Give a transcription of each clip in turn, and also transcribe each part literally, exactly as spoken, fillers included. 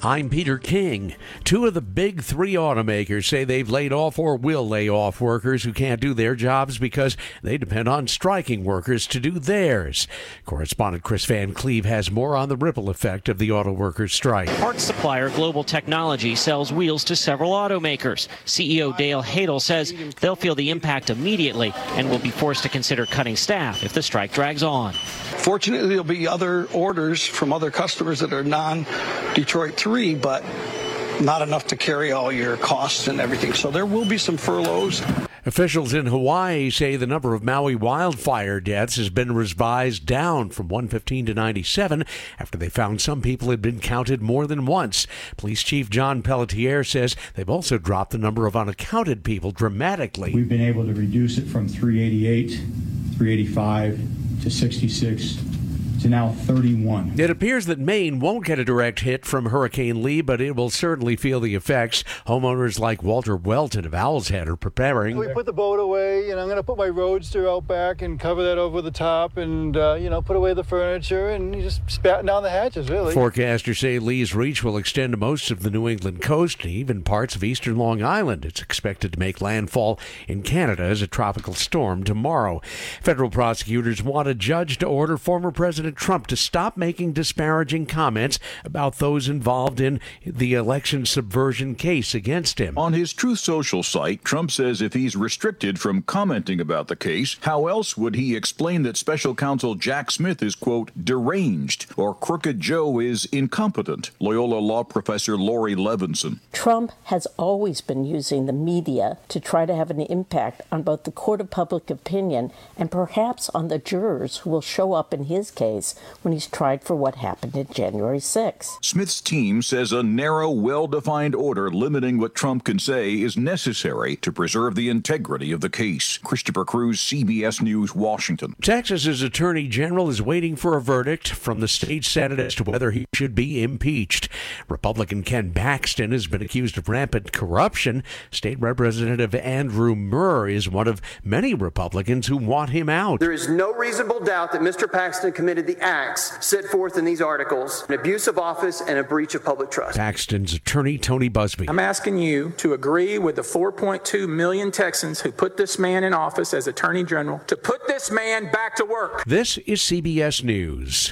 I'm Peter King. Two of the big three automakers say they've laid off or will lay off workers who can't do their jobs because they depend on striking workers to do theirs. Correspondent Chris Van Cleve has more on the ripple effect of the auto workers' strike. Parts supplier Global Technology sells wheels to several automakers. C E O Dale Hadel says they'll feel the impact immediately and will be forced to consider cutting staff if the strike drags on. Fortunately, there'll be other orders from other customers that are non-Detroit three, but not enough to carry all your costs and everything. So there will be some furloughs. Officials in Hawaii say the number of Maui wildfire deaths has been revised down from one hundred fifteen to ninety-seven after they found some people had been counted more than once. Police Chief John Pelletier says they've also dropped the number of unaccounted people dramatically. We've been able to reduce it from three eighty-eight, three eighty-five to sixty-six. To now thirty-one. It appears that Maine won't get a direct hit from Hurricane Lee, but it will certainly feel the effects. Homeowners like Walter Welton of Owl's Head are preparing. We put the boat away, and I'm going to put my roadster out back and cover that over the top and, uh, you know, put away the furniture and just spatten down the hatches, really. Forecasters say Lee's reach will extend to most of the New England coast and even parts of eastern Long Island. It's expected to make landfall in Canada as a tropical storm tomorrow. Federal prosecutors want a judge to order former President Trump to stop making disparaging comments about those involved in the election subversion case against him. On his Truth Social site, Trump says if he's restricted from commenting about the case, how else would he explain that special counsel Jack Smith is, quote, deranged or Crooked Joe is incompetent? Loyola law professor Lori Levinson. Trump has always been using the media to try to have an impact on both the court of public opinion and perhaps on the jurors who will show up in his case when he's tried for what happened in January sixth. Smith's team says a narrow, well-defined order limiting what Trump can say is necessary to preserve the integrity of the case. Christopher Cruz, C B S News, Washington. Texas's Attorney General is waiting for a verdict from the state Senate as to whether he should be impeached. Republican Ken Paxton has been accused of rampant corruption. State Representative Andrew Murr is one of many Republicans who want him out. There is no reasonable doubt that Mister Paxton committed the acts set forth in these articles, an abuse of office and a breach of public trust. Paxton's attorney, Tony Busby. I'm asking you to agree with the four point two million Texans who put this man in office as Attorney General to put this man back to work. This is C B S News.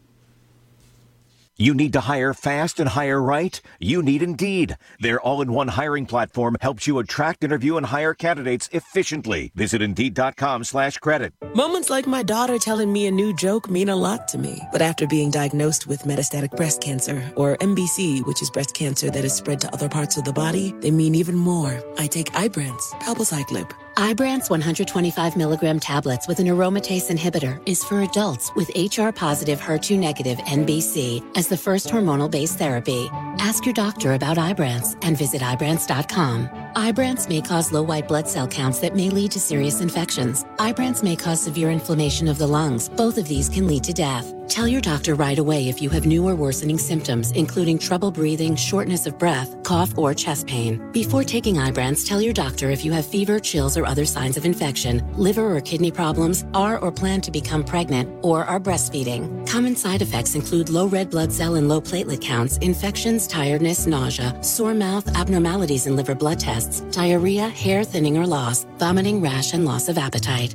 You need to hire fast and hire right? You need Indeed. Their all-in-one hiring platform helps you attract, interview, and hire candidates efficiently. Visit Indeed.com slash credit. Moments like my daughter telling me a new joke mean a lot to me. But after being diagnosed with metastatic breast cancer, or M B C, which is breast cancer that is spread to other parts of the body, they mean even more. I take Ibrance, palbociclib. Ibrance one hundred twenty-five milligram tablets with an aromatase inhibitor is for adults with H R-positive, H E R two negative M B C as the first hormonal-based therapy. Ask your doctor about Ibrance and visit Ibrance dot com. Ibrance may cause low white blood cell counts that may lead to serious infections. Ibrance may cause severe inflammation of the lungs. Both of these can lead to death. Tell your doctor right away if you have new or worsening symptoms, including trouble breathing, shortness of breath, cough, or chest pain. Before taking Ibrance, tell your doctor if you have fever, chills, or other signs of infection, liver or kidney problems, are or plan to become pregnant, or are breastfeeding. Common side effects include low red blood cell and low platelet counts, infections, tiredness, nausea, sore mouth, abnormalities in liver blood tests, diarrhea, hair thinning or loss, vomiting, rash, and loss of appetite.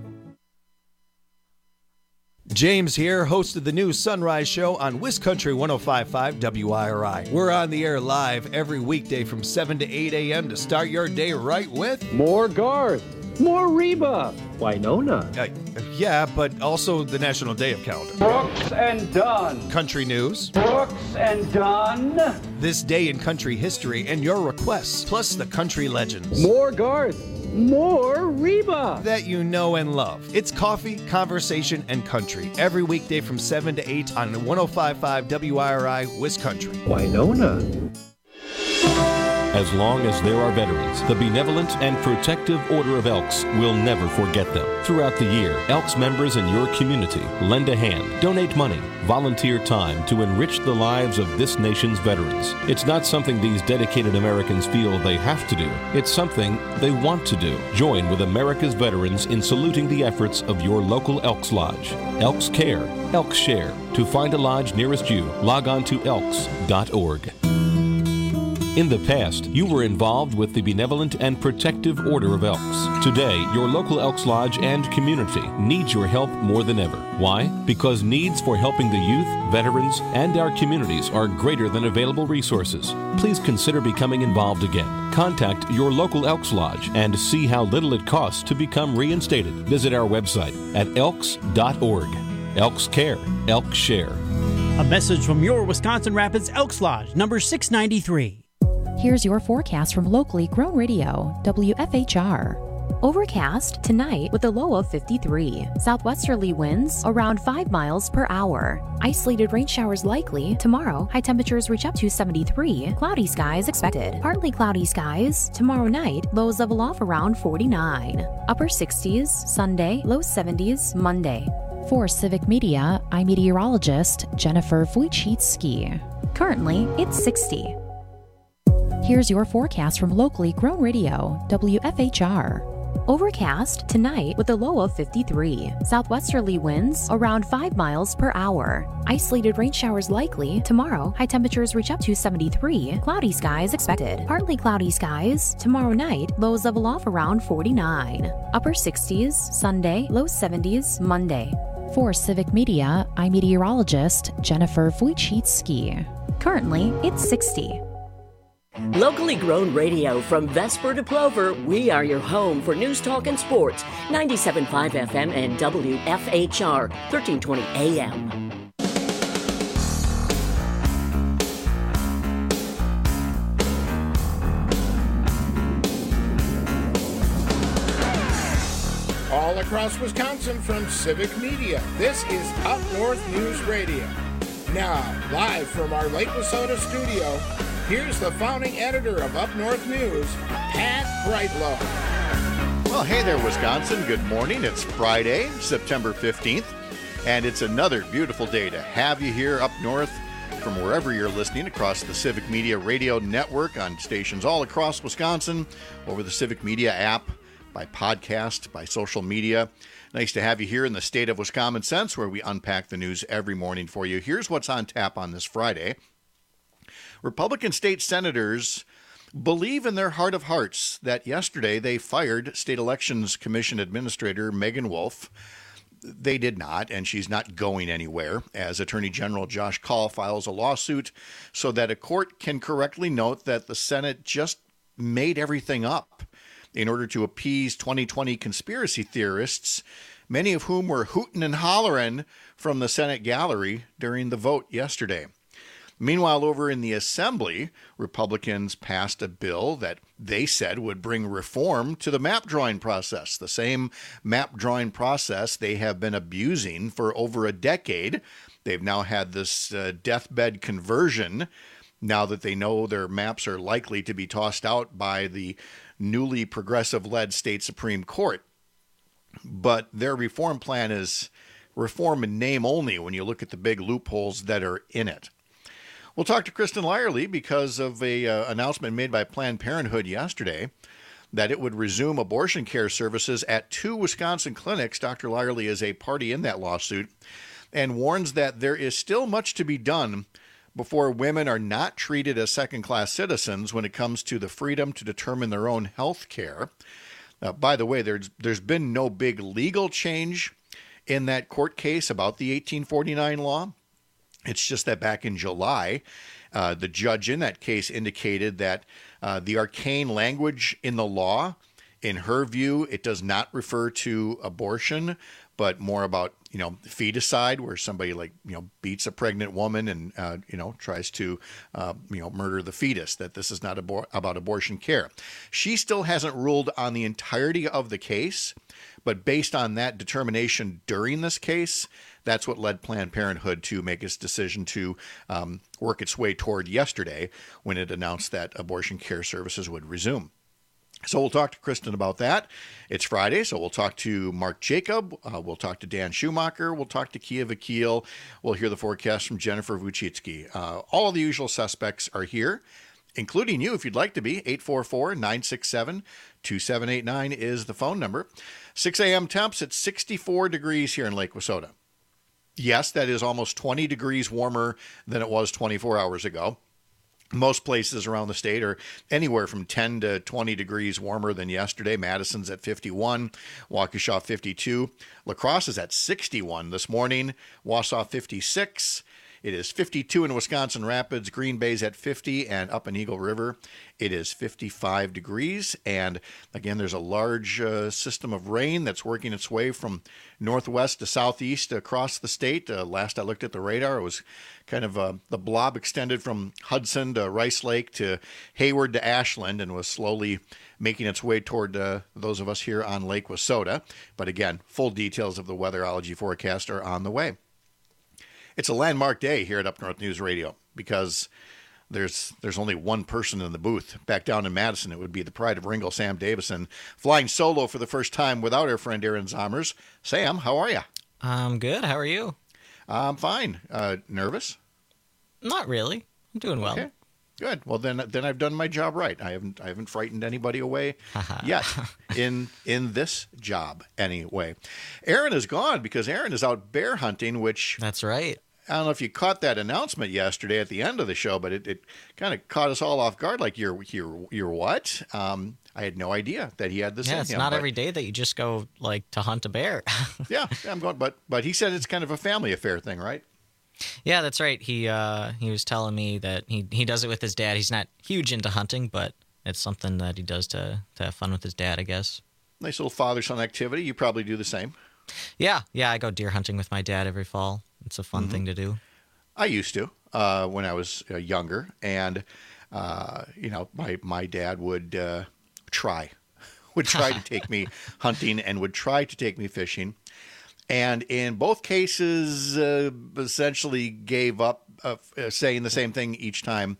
James here, host of the new Sunrise Show on Wiscountry one oh five point five W I R I. We're on the air live every weekday from seven to eight a.m. to start your day right with more Garth, more Reba, Winona. Uh, yeah, but also the National Day of Calendar. Brooks and Dunn. Country news. Brooks and Dunn. This day in country history and your requests, plus the country legends. More Garth. More Reba that you know and love. It's coffee, conversation, and country every weekday from seven to eight on one oh five point five W I R I Wiscountry. Winona. As long as there are veterans, the Benevolent and Protective Order of Elks will never forget them. Throughout the year, Elks members in your community lend a hand, donate money, volunteer time to enrich the lives of this nation's veterans. It's not something these dedicated Americans feel they have to do. It's something they want to do. Join with America's veterans in saluting the efforts of your local Elks Lodge. Elks Care, Elks Share. To find a lodge nearest you, log on to elks dot org. In the past, you were involved with the Benevolent and Protective Order of Elks. Today, your local Elks Lodge and community needs your help more than ever. Why? Because needs for helping the youth, veterans, and our communities are greater than available resources. Please consider becoming involved again. Contact your local Elks Lodge and see how little it costs to become reinstated. Visit our website at elks dot org. Elks Care. Elks Share. A message from your Wisconsin Rapids Elks Lodge, number six ninety-three. Here's your forecast from locally grown radio, W F H R. Overcast tonight with a low of fifty-three. Southwesterly winds around five miles per hour. Isolated rain showers likely. Tomorrow, high temperatures reach up to seventy-three. Cloudy skies expected. Partly cloudy skies. Tomorrow night, lows level off around forty-nine. Upper sixties. Sunday, low seventies. Monday. For Civic Media, I'm meteorologist Jennifer Wojcicki. Currently, it's sixty. Here's your forecast from locally grown radio, W F H R. Overcast tonight with a low of fifty-three. Southwesterly winds around five miles per hour. Isolated rain showers likely. Tomorrow, high temperatures reach up to seventy-three. Cloudy skies expected. Partly cloudy skies. Tomorrow night, lows level off around forty-nine. Upper sixties. Sunday, low seventies. Monday. For Civic Media, I'm meteorologist Jennifer Wojcicki. Currently, it's sixty. Locally grown radio from Vesper to Plover, we are your home for news, talk, and sports. ninety-seven point five F M and W F H R, thirteen twenty A M. All across Wisconsin from Civic Media, this is Up North News Radio. Now, live from our Lake Wissota studio, here's the founding editor of Up North News, Pat Brightlow. Well, hey there, Wisconsin. Good morning. It's Friday, September fifteenth, and it's another beautiful day to have you here up north from wherever you're listening across the Civic Media Radio Network on stations all across Wisconsin, over the Civic Media app, by podcast, by social media. Nice to have you here in the state of Wisconsin Sense, where we unpack the news every morning for you. Here's what's on tap on this Friday. Republican state senators believe in their heart of hearts that yesterday they fired State Elections Commission Administrator Megan Wolf. They did not, and she's not going anywhere, as Attorney General Josh Kaul files a lawsuit so that a court can correctly note that the Senate just made everything up in order to appease twenty twenty conspiracy theorists, many of whom were hooting and hollering from the Senate gallery during the vote yesterday. Meanwhile, over in the Assembly, Republicans passed a bill that they said would bring reform to the map drawing process, the same map drawing process they have been abusing for over a decade. They've now had this uh, deathbed conversion now that they know their maps are likely to be tossed out by the newly progressive-led state Supreme Court. But their reform plan is reform in name only when you look at the big loopholes that are in it. We'll talk to Kristen Lyerly because of an uh, announcement made by Planned Parenthood yesterday that it would resume abortion care services at two Wisconsin clinics. Doctor Lyerly is a party in that lawsuit and warns that there is still much to be done before women are not treated as second-class citizens when it comes to the freedom to determine their own health care. Uh, by the way, there's there's been no big legal change in that court case about the eighteen forty-nine law. It's just that back in July, uh, the judge in that case indicated that uh, the arcane language in the law, in her view, it does not refer to abortion, but more about, you know, feticide, where somebody like, you know, beats a pregnant woman and, uh, you know, tries to, uh, you know, murder the fetus, that this is not abor- about abortion care. She still hasn't ruled on the entirety of the case, but based on that determination during this case, that's what led Planned Parenthood to make its decision to um, work its way toward yesterday when it announced that abortion care services would resume. So we'll talk to Kristen about that. It's Friday, so we'll talk to Mark Jacob. Uh, we'll talk to Dan Schumacher. We'll talk to Kia Vakil. We'll hear the forecast from Jennifer Wojcicki. Uh, all of the usual suspects are here, including you if you'd like to be. eight four four, nine six seven, two seven eight nine is the phone number. six a.m. temps at sixty-four degrees here in Lake Wissota. Yes, that is almost twenty degrees warmer than it was twenty-four hours ago. Most places around the state are anywhere from ten to twenty degrees warmer than yesterday. Madison's at fifty-one, Waukesha fifty-two. La Crosse is at sixty-one this morning, Wausau fifty-six. It is fifty-two in Wisconsin Rapids, Green Bay's at fifty, and up in Eagle River, it is fifty-five degrees. And again, there's a large uh, system of rain that's working its way from northwest to southeast across the state. Uh, last I looked at the radar, it was kind of uh, the blob extended from Hudson to Rice Lake to Hayward to Ashland and was slowly making its way toward uh, those of us here on Lake Wissota. But again, full details of the weatherology forecast are on the way. It's a landmark day here at Up North News Radio because there's there's only one person in the booth. Back down in Madison, it would be the pride of Ringgold, Sam Davison, flying solo for the first time without our friend Aaron Zommers. Sam, how are you? I'm good. How are you? I'm fine. Uh, nervous? Not really. I'm doing well. Okay. Good. Well, then then I've done my job right. I haven't I haven't frightened anybody away yet in in this job anyway. Aaron is gone because Aaron is out bear hunting, which that's right. I don't know if you caught that announcement yesterday at the end of the show, but it, it kind of caught us all off guard. Like, you're you're you're what? Um, I had no idea that he had this. Yeah, in it's him, not but, every day that you just go like to hunt a bear. yeah, yeah, I'm going, but but he said it's kind of a family affair thing, right? Yeah, that's right. He uh, he was telling me that he, he does it with his dad. He's not huge into hunting, but it's something that he does to, to have fun with his dad, I guess. Nice little father-son activity. You probably do the same. Yeah, yeah. I go deer hunting with my dad every fall. It's a fun mm-hmm. thing to do. I used to uh, when I was uh, younger, and uh, you know, my my dad would uh, try would try to take me hunting and would try to take me fishing. And in both cases, uh, essentially gave up uh, saying the same thing each time.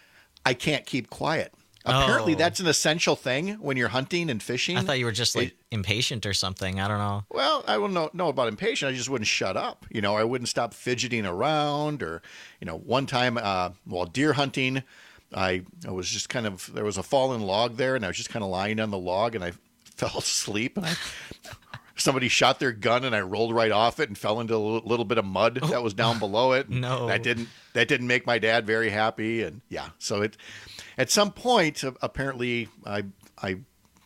I can't keep quiet. Oh. Apparently, that's an essential thing when you're hunting and fishing. I thought you were just like it, impatient or something. I don't know. Well, I don't know, know about impatient. I just wouldn't shut up. You know, I wouldn't stop fidgeting around. Or, you know, one time uh, while deer hunting, I, I was just kind of, there was a fallen log there, and I was just kind of lying on the log, and I fell asleep, and I... Somebody shot their gun and I rolled right off it and fell into a little bit of mud that was down below it. No, that didn't that didn't make my dad very happy. And yeah, so it at some point apparently I I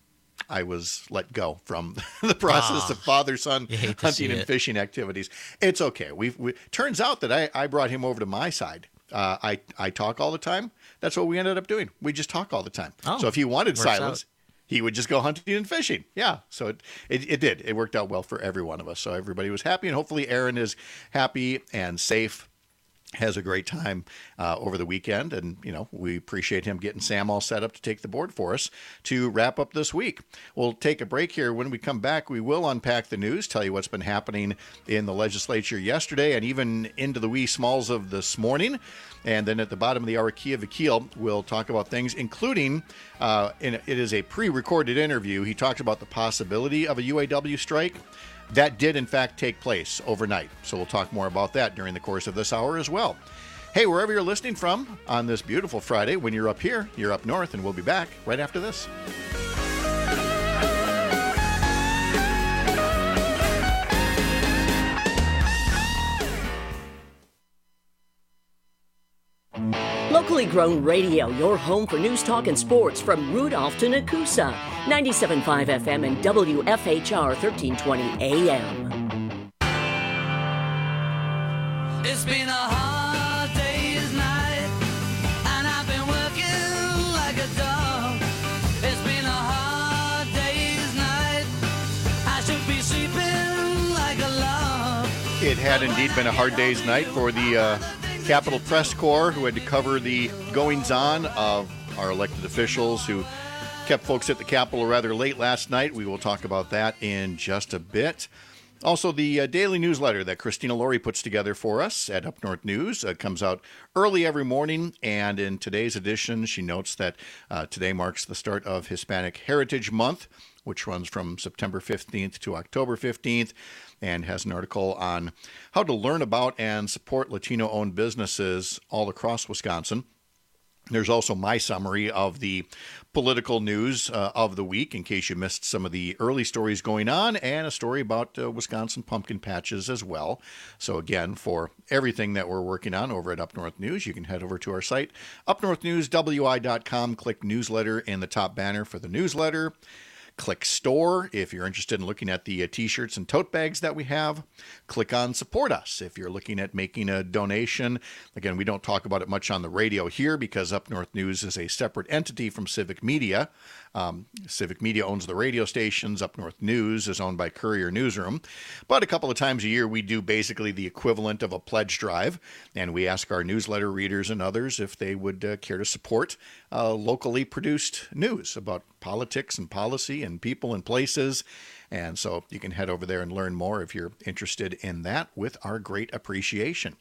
I was let go from the process oh, of father-son hunting and fishing activities. It's okay. We've we turns out that I I brought him over to my side. Uh, I I talk all the time. That's what we ended up doing. We just talk all the time. Oh, so if he wanted silence. Out. He would just go hunting and fishing. Yeah. So it, it, it did. It worked out well for every one of us. So everybody was happy. And hopefully Aaron is happy and safe, has a great time uh, over the weekend. And, you know, we appreciate him getting Sam all set up to take the board for us to wrap up this week. We'll take a break here. When we come back, we will unpack the news, tell you what's been happening in the legislature yesterday and even into the wee smalls of this morning. And then at the bottom of the hour, Kia Vakil will talk about things, including, uh, in, it is a pre-recorded interview. He talks about the possibility of a U A W strike. That did, in fact, take place overnight. So we'll talk more about that during the course of this hour as well. Hey, wherever you're listening from on this beautiful Friday, when you're up here, you're up north, and we'll be back right after this. Locally grown radio, your home for news, talk, and sports from Rudolph to Nakusa. ninety-seven point five F M and W F H R thirteen twenty A M. It's been a hard day's night, and I've been working like a dog. It's been a hard day's night, I should be sleeping like a log. It had indeed been a hard day's night for the uh, Capitol Press Corps, who had to cover the goings-on of our elected officials who kept folks at the Capitol rather late last night. We will talk about that in just a bit. Also, the uh, daily newsletter that Christina Laurie puts together for us at Up North News uh, comes out early every morning, and in today's edition, she notes that uh, today marks the start of Hispanic Heritage Month, which runs from September fifteenth to October fifteenth, and has an article on how to learn about and support Latino-owned businesses all across Wisconsin. There's also my summary of the political news uh, of the week, in case you missed some of the early stories going on, and a story about uh, Wisconsin pumpkin patches as well. So again, for everything that we're working on over at Up North News, you can head over to our site, up north news w i dot com, click newsletter in the top banner for the newsletter. Click store if you're interested in looking at the uh, t-shirts and tote bags that we have. Click on support us if you're looking at making a donation. Again, we don't talk about it much on the radio here because Up North News is a separate entity from Civic Media. Um, Civic Media owns the radio stations. Up North News is owned by Courier Newsroom. But a couple of times a year, we do basically the equivalent of a pledge drive, and we ask our newsletter readers and others if they would uh, care to support uh, locally produced news about politics and policy and people and places. And so you can head over there and learn more if you're interested in that, with our great appreciation.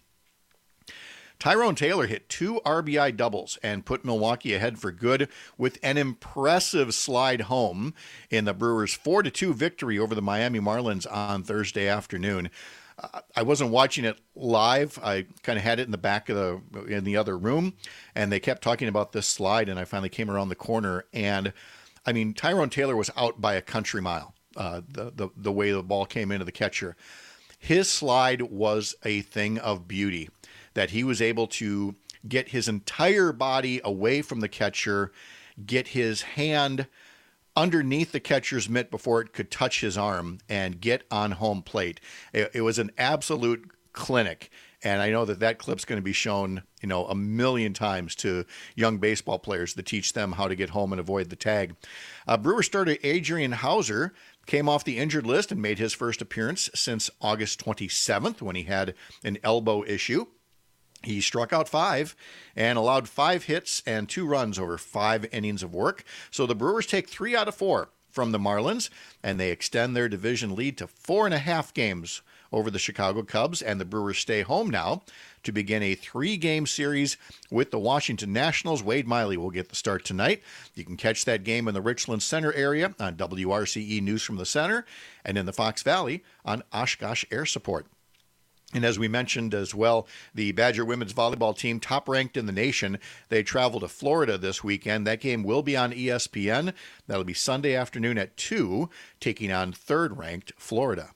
Tyrone Taylor hit two R B I doubles and put Milwaukee ahead for good with an impressive slide home in the Brewers' four to two victory over the Miami Marlins on Thursday afternoon. Uh, I wasn't watching it live. I kind of had it in the back of the in the other room, and they kept talking about this slide, and I finally came around the corner, and I mean, Tyrone Taylor was out by a country mile, uh, the, the, the way the ball came into the catcher. His slide was a thing of beauty, that he was able to get his entire body away from the catcher, get his hand underneath the catcher's mitt before it could touch his arm, and get on home plate. It, it was an absolute clinic. And I know that that clip's going to be shown, you know, a million times to young baseball players to teach them how to get home and avoid the tag. Uh, Brewer starter Adrian Hauser came off the injured list and made his first appearance since August twenty-seventh, when he had an elbow issue. He struck out five and allowed five hits and two runs over five innings of work. So the Brewers take three out of four from the Marlins, and they extend their division lead to four and a half games over the Chicago Cubs, and the Brewers stay home now to begin a three-game series with the Washington Nationals. Wade Miley will get the start tonight. You can catch that game in the Richland Center area on W R C E News from the Center, and in the Fox Valley on Oshkosh Air Support. And as we mentioned as well, the Badger women's volleyball team, top ranked in the nation, they travel to Florida this weekend. That game will be on E S P N. That'll be Sunday afternoon at two, taking on third ranked Florida.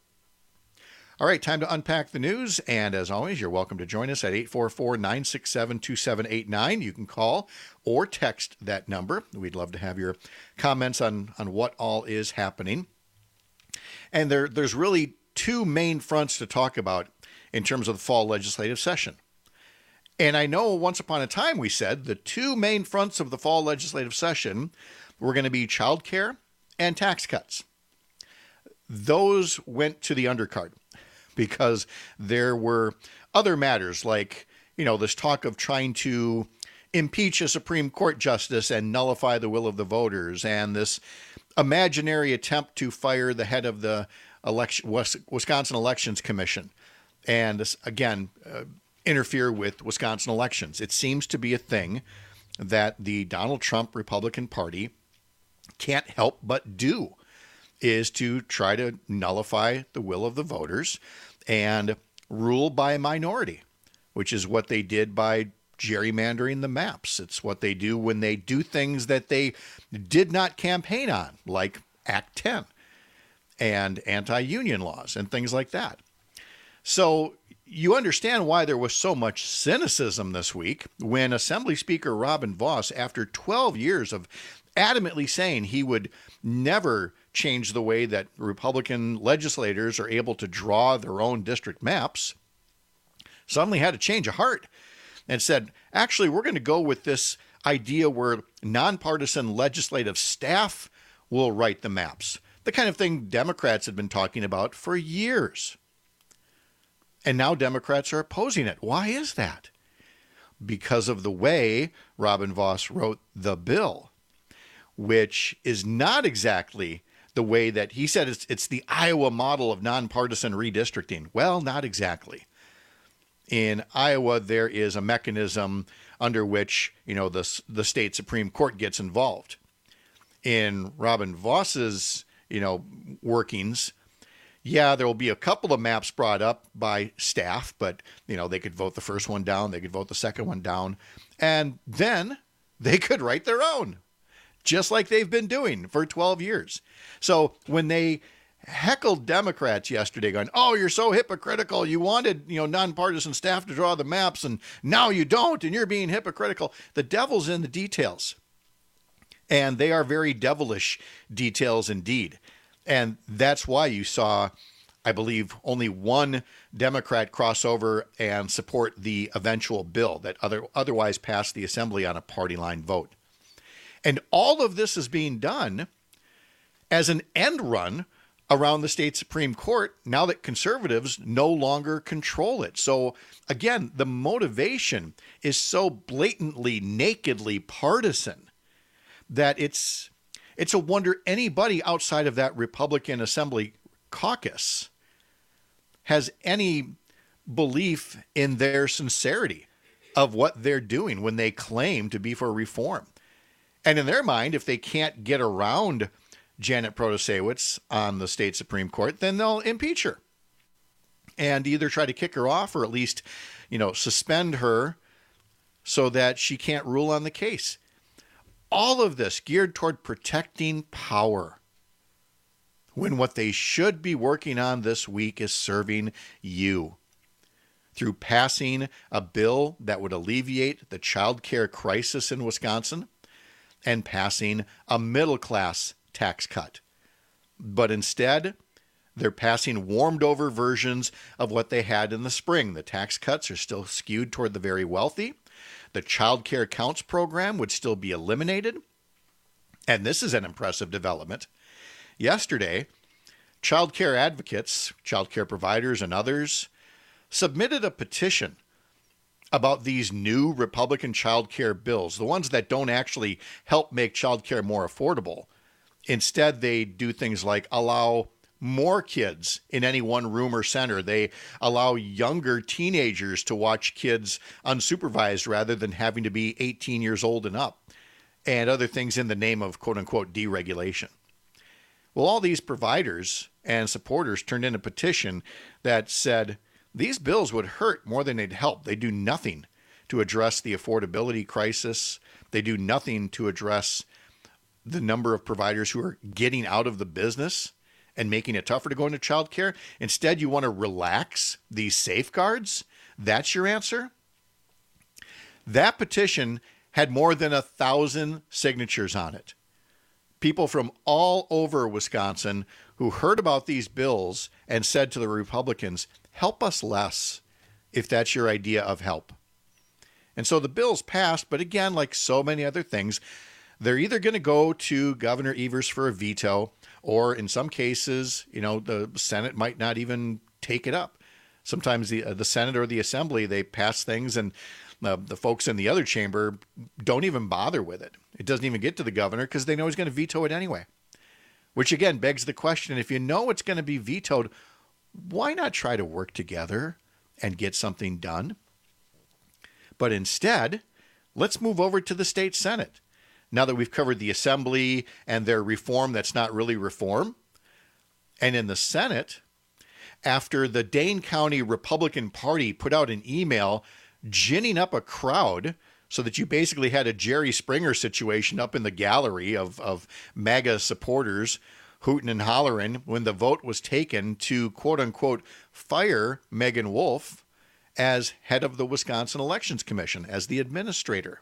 All right, time to unpack the news. And as always, you're welcome to join us at eight four four, nine six seven, two seven eight nine. You can call or text that number. We'd love to have your comments on, on what all is happening. And there, there's really two main fronts to talk about in terms of the fall legislative session. And I know once upon a time we said the two main fronts of the fall legislative session were going to be childcare and tax cuts. Those went to the undercard, because there were other matters like, you know, this talk of trying to impeach a Supreme Court justice and nullify the will of the voters, and this imaginary attempt to fire the head of the election, Wisconsin Elections Commission, and this, again, uh, interfere with Wisconsin elections. It seems to be a thing that the Donald Trump Republican Party can't help but do, is to try to nullify the will of the voters and rule by a minority, which is what they did by gerrymandering the maps. It's what they do when they do things that they did not campaign on, like Act ten and anti-union laws and things like that. So you understand why there was so much cynicism this week when Assembly Speaker Robin Vos, after twelve years of adamantly saying he would never change the way that Republican legislators are able to draw their own district maps, suddenly had a change of heart and said, actually, we're going to go with this idea where nonpartisan legislative staff will write the maps, the kind of thing Democrats had been talking about for years. And now Democrats are opposing it. Why is that? Because of the way Robin Vos wrote the bill, which is not exactly the way that he said it's, it's the Iowa model of nonpartisan redistricting. Well, not exactly. In Iowa, there is a mechanism under which, you know, the, the state Supreme Court gets involved. In Robin Vos's, you know, workings, yeah, there will be a couple of maps brought up by staff, but, you know, they could vote the first one down, they could vote the second one down. And then They could write their own, just like they've been doing for twelve years. So when they heckled Democrats yesterday going, oh, you're so hypocritical. You wanted, you know, nonpartisan staff to draw the maps and now you don't, and you're being hypocritical. The devil's in the details. And they are very devilish details indeed. And that's why you saw, I believe, only one Democrat cross over and support the eventual bill that other, otherwise passed the assembly on a party line vote. And all of this is being done as an end run around the state Supreme Court now that conservatives no longer control it. So again, the motivation is so blatantly, nakedly partisan that it's it's a wonder anybody outside of that Republican Assembly caucus has any belief in their sincerity of what they're doing when they claim to be for reform. And in their mind, if they can't get around Janet Protasiewicz on the state Supreme Court, then they'll impeach her and either try to kick her off or at least, you know, suspend her so that she can't rule on the case. All of this geared toward protecting power, when what they should be working on this week is serving you through passing a bill that would alleviate the child care crisis in Wisconsin and passing a middle-class tax cut. But instead, they're passing warmed-over versions of what they had in the spring. The tax cuts are still skewed toward the very wealthy. The Child Care Counts program would still be eliminated. And this is an impressive development. Yesterday, child care advocates, child care providers, and others submitted a petition about these new Republican child care bills, the ones that don't actually help make child care more affordable. Instead, they do things like allow more kids in any one room or center. They allow younger teenagers to watch kids unsupervised rather than having to be eighteen years old and up, and other things in the name of quote-unquote deregulation. Well, all these providers and supporters turned in a petition that said these bills would hurt more than they'd help. They do nothing to address the affordability crisis. They do nothing to address the number of providers who are getting out of the business and making it tougher to go into child care. Instead, you want to relax these safeguards? That's your answer? That petition had more than a thousand signatures on it. People from all over Wisconsin who heard about these bills and said to the Republicans, help us less if that's your idea of help. And so the bills passed, but again, like so many other things, they're either going to go to Governor Evers for a veto, or in some cases, you know, the Senate might not even take it up. Sometimes the uh, the Senate or the Assembly, they pass things and uh, the folks in the other chamber don't even bother with it. It doesn't even get to the governor because they know he's going to veto it anyway. Which again begs the question, if you know it's going to be vetoed, why not try to work together and get something done? But instead, let's move over to the state Senate. Now that we've covered the Assembly and their reform that's not really reform. And in the Senate, after the Dane County Republican Party put out an email ginning up a crowd so that you basically had a Jerry Springer situation up in the gallery of, of MAGA supporters hooting and hollering when the vote was taken to, quote unquote, fire Megan Wolf as head of the Wisconsin Elections Commission, as the administrator.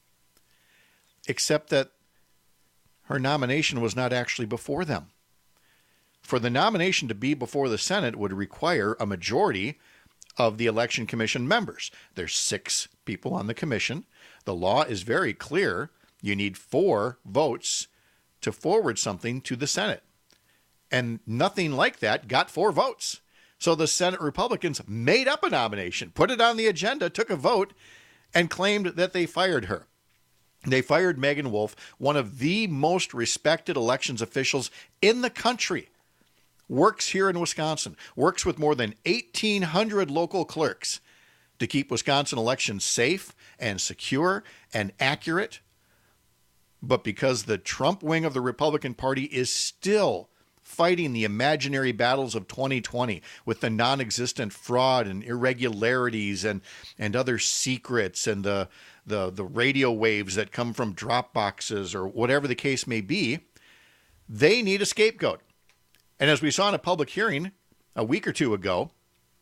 Except that her nomination was not actually before them. For the nomination to be before the Senate would require a majority of the Election Commission members. There's six people on the commission. The law is very clear. You need four votes to forward something to the Senate. And nothing like that got four votes. So the Senate Republicans made up a nomination, put it on the agenda, took a vote, and claimed that they fired her. They fired Megan Wolf, one of the most respected elections officials in the country. Works here in Wisconsin, works with more than eighteen hundred local clerks to keep Wisconsin elections safe and secure and accurate. But because the Trump wing of the Republican Party is still fighting the imaginary battles of twenty twenty with the non-existent fraud and irregularities and, and other secrets and the, the, the radio waves that come from drop boxes or whatever the case may be, they need a scapegoat. And as we saw in a public hearing a week or two ago,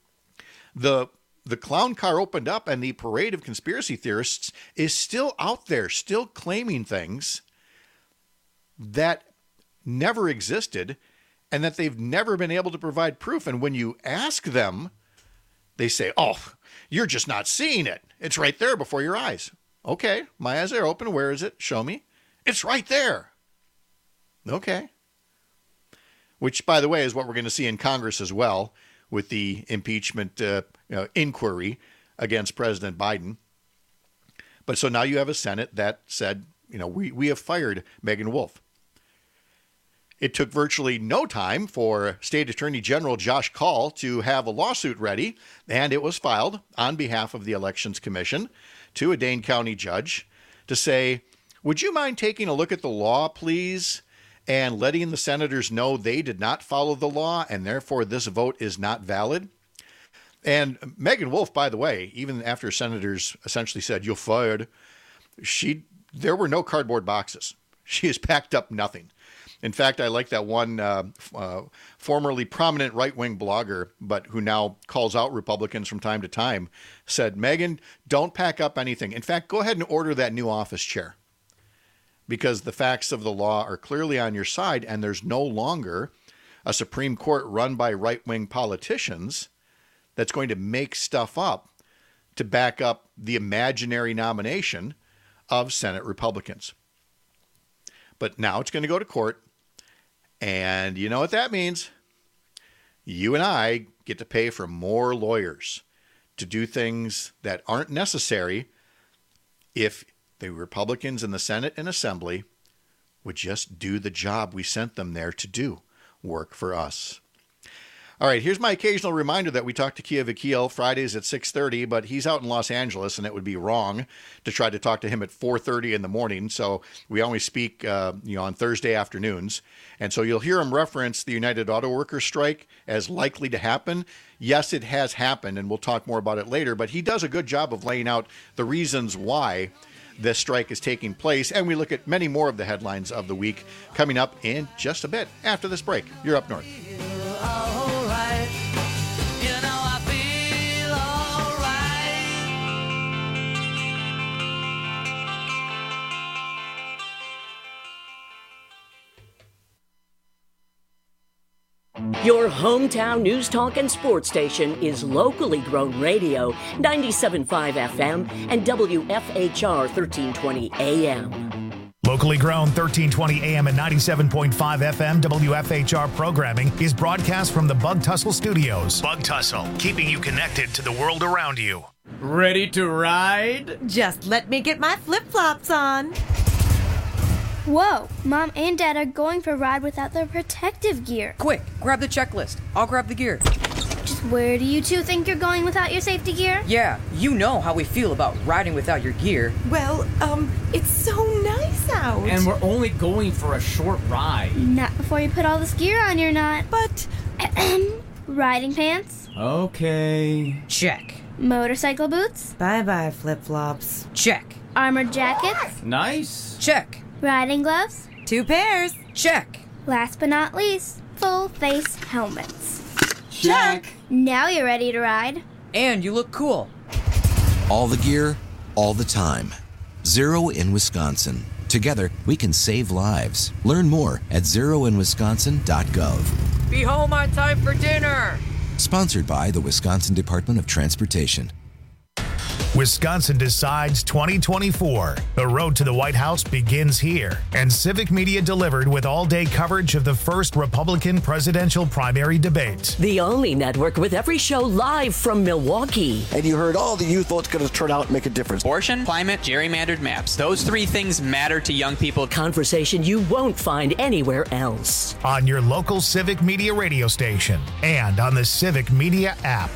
the the clown car opened up and the parade of conspiracy theorists is still out there, still claiming things that never existed and that they've never been able to provide proof. And when you ask them, they say, oh, you're just not seeing it. It's right there before your eyes. Okay, my eyes are open. Where is it? Show me. It's right there. Okay. Which, by the way, is what we're going to see in Congress as well with the impeachment uh, you know, inquiry against President Biden. But so now you have a Senate that said, you know, we, we have fired Megan Wolf. It took virtually no time for State Attorney General Josh Kaul to have a lawsuit ready, and it was filed on behalf of the Elections Commission to a Dane County judge to say, would you mind taking a look at the law, please, and letting the senators know they did not follow the law, and therefore this vote is not valid? And Megan Wolf, by the way, even after senators essentially said, you're fired, she there were no cardboard boxes. She has packed up nothing. In fact, I like that one uh, uh, formerly prominent right-wing blogger, but who now calls out Republicans from time to time, said, Megan, don't pack up anything. In fact, go ahead and order that new office chair, because the facts of the law are clearly on your side, and there's no longer a Supreme Court run by right-wing politicians that's going to make stuff up to back up the imaginary nomination of Senate Republicans. But now it's going to go to court, and you know what that means? You and I get to pay for more lawyers to do things that aren't necessary if the Republicans in the Senate and Assembly would just do the job we sent them there to do, work for us. All right, here's my occasional reminder that we talk to Kia Vakil Fridays at six thirty, but he's out in Los Angeles, and it would be wrong to try to talk to him at four thirty in the morning, so we only speak uh, you know, on Thursday afternoons. And so you'll hear him reference the United Auto Workers strike as likely to happen. Yes, it has happened, and we'll talk more about it later, but he does a good job of laying out the reasons why this strike is taking place, and we look at many more of the headlines of the week coming up in just a bit after this break. You're Up North. Your hometown news, talk, and sports station is locally grown radio, ninety-seven point five F M and W F H R thirteen twenty A M. Locally grown thirteen twenty A M and ninety-seven point five F M W F H R programming is broadcast from the Bug Tussle Studios. Bug Tussle, keeping you connected to the world around you. Ready to ride? Just let me get my flip-flops on. Whoa, Mom and Dad are going for a ride without their protective gear. Quick, grab the checklist. I'll grab the gear. Just where do you two think you're going without your safety gear? Yeah, you know how we feel about riding without your gear. Well, um, it's so nice out. And we're only going for a short ride. Not before you put all this gear on, you're not. But, riding pants? Okay. Check. Motorcycle boots? Bye-bye, flip-flops. Check. Armored jackets? Nice. Check. Riding gloves? Two pairs. Check. Last but not least, full face helmets. Check. Now you're ready to ride. And you look cool. All the gear, all the time. Zero in Wisconsin. Together, we can save lives. Learn more at zero in wisconsin dot gov. Be home on time for dinner. Sponsored by the Wisconsin Department of Transportation. Wisconsin Decides twenty twenty-four. The road to the White House begins here, and Civic Media delivered with all-day coverage of the first Republican presidential primary debate. The only network with every show live from Milwaukee. And you heard all the youth votes going to turn out and make a difference. Abortion, climate, gerrymandered maps. Those three things matter to young people. Conversation you won't find anywhere else. On your local Civic Media radio station and on the Civic Media app.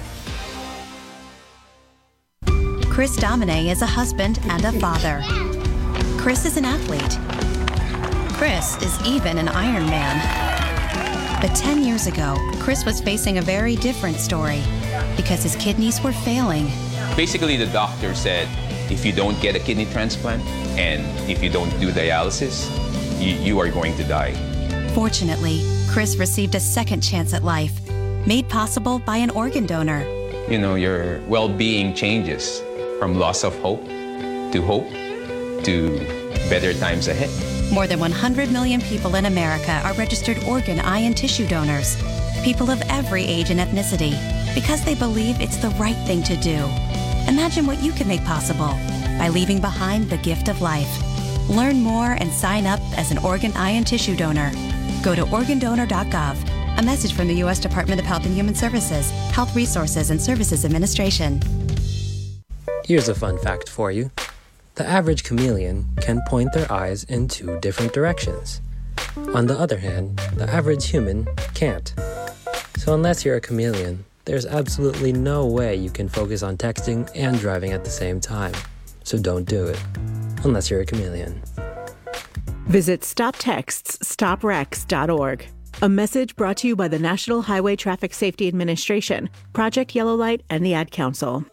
Chris Domine is a husband and a father. Chris is an athlete. Chris is even an Ironman. But ten years ago, Chris was facing a very different story because his kidneys were failing. Basically, the doctor said, if you don't get a kidney transplant and if you don't do dialysis, you, you are going to die. Fortunately, Chris received a second chance at life, made possible by an organ donor. You know, your well-being changes from loss of hope to hope to better times ahead. More than one hundred million people in America are registered organ, eye, and tissue donors. People of every age and ethnicity, because they believe it's the right thing to do. Imagine what you can make possible by leaving behind the gift of life. Learn more and sign up as an organ, eye, and tissue donor. Go to organ donor dot gov. A message from the U S Department of Health and Human Services, Health Resources and Services Administration. Here's a fun fact for you. The average chameleon can point their eyes in two different directions. On the other hand, the average human can't. So unless you're a chameleon, there's absolutely no way you can focus on texting and driving at the same time. So don't do it, unless you're a chameleon. Visit stop texts stop wrecks dot org. A message brought to you by the National Highway Traffic Safety Administration, Project Yellow Light, and the Ad Council.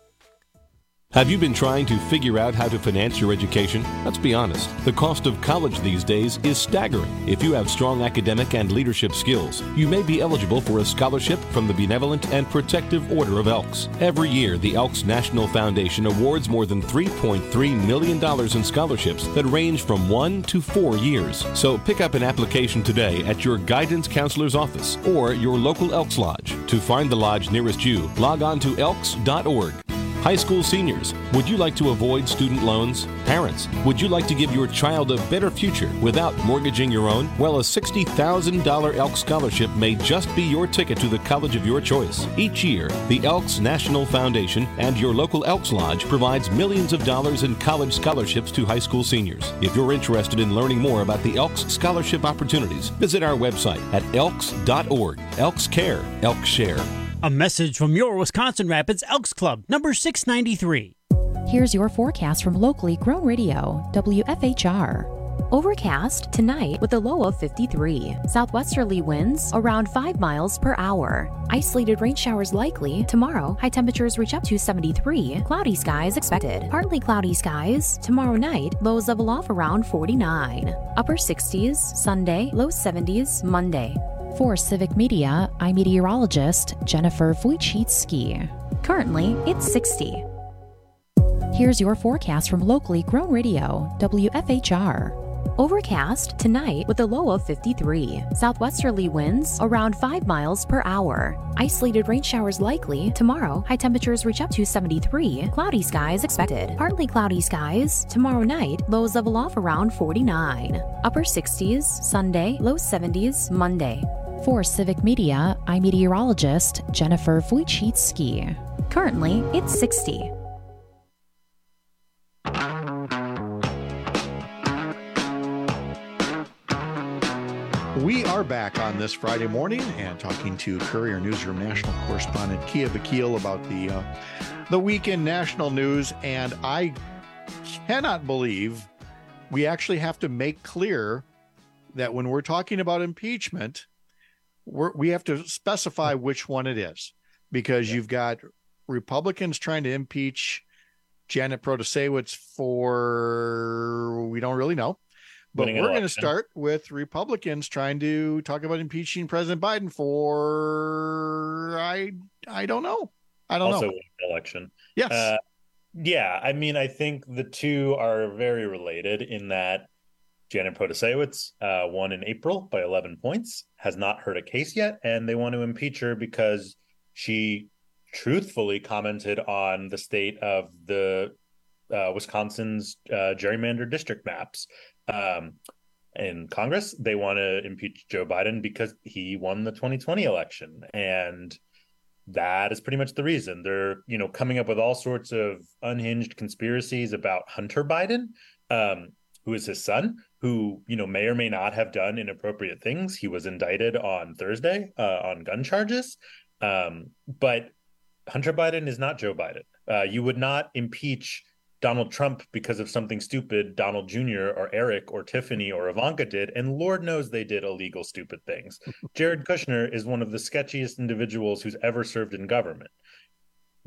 Have you been trying to figure out how to finance your education? Let's be honest, the cost of college these days is staggering. If you have strong academic and leadership skills, you may be eligible for a scholarship from the Benevolent and Protective Order of Elks. Every year, the Elks National Foundation awards more than three point three million dollars in scholarships that range from one to four years. So pick up an application today at your guidance counselor's office or your local Elks Lodge. To find the lodge nearest you, log on to elks dot org. High school seniors, would you like to avoid student loans? Parents, would you like to give your child a better future without mortgaging your own? Well, a sixty thousand dollars Elks Scholarship may just be your ticket to the college of your choice. Each year, the Elks National Foundation and your local Elks Lodge provides millions of dollars in college scholarships to high school seniors. If you're interested in learning more about the Elks Scholarship opportunities, visit our website at elks dot org. Elks Care, Elks Share. A message from your Wisconsin Rapids Elks Club, number six ninety-three. Here's your forecast from locally grown radio, W F H R. Overcast tonight with a low of fifty-three. Southwesterly winds around five miles per hour. Isolated rain showers likely. Tomorrow, high temperatures reach up to seventy-three. Cloudy skies expected. Partly cloudy skies. Tomorrow night, lows level off around forty-nine. Upper sixties. Sunday, low seventies. Monday. For Civic Media, I'm meteorologist Jennifer Wojcicki. Currently, it's sixty. Here's your forecast from locally grown radio, W F H R. Overcast tonight with a low of fifty-three. Southwesterly winds around five miles per hour. Isolated rain showers likely. Tomorrow, high temperatures reach up to seventy-three. Cloudy skies expected. Partly cloudy skies. Tomorrow night, lows level off around forty-nine. Upper sixties. Sunday, low seventies. Monday. For Civic Media, I'm meteorologist Jennifer Wojcicki. Currently, it's sixty. We are back on this Friday morning and talking to Courier Newsroom national correspondent Kia Vakil about the uh, the weekend national news, and I cannot believe we actually have to make clear that when we're talking about impeachment, we're, we have to specify which one it is, because you've got Republicans trying to impeach Janet Protasewicz for, we don't really know. But Winning we're going to election. start with Republicans trying to talk about impeaching President Biden for, I I don't know. I don't also know. winning the election. Yes. Uh, yeah. I mean, I think the two are very related in that Janet Protasewicz uh, won in April by eleven points, has not heard a case yet, and they want to impeach her because she truthfully commented on the state of the uh, Wisconsin's uh, gerrymandered district maps. Um, in Congress, they want to impeach Joe Biden because he won the twenty twenty election. And that is pretty much the reason. They're, you know, coming up with all sorts of unhinged conspiracies about Hunter Biden, um, who is his son, who, you know, may or may not have done inappropriate things. He was indicted on Thursday uh, on gun charges. Um, but Hunter Biden is not Joe Biden. Uh, you would not impeach Donald Trump because of something stupid Donald Junior or Eric or Tiffany or Ivanka did, and Lord knows they did illegal, stupid things. Jared Kushner is one of the sketchiest individuals who's ever served in government.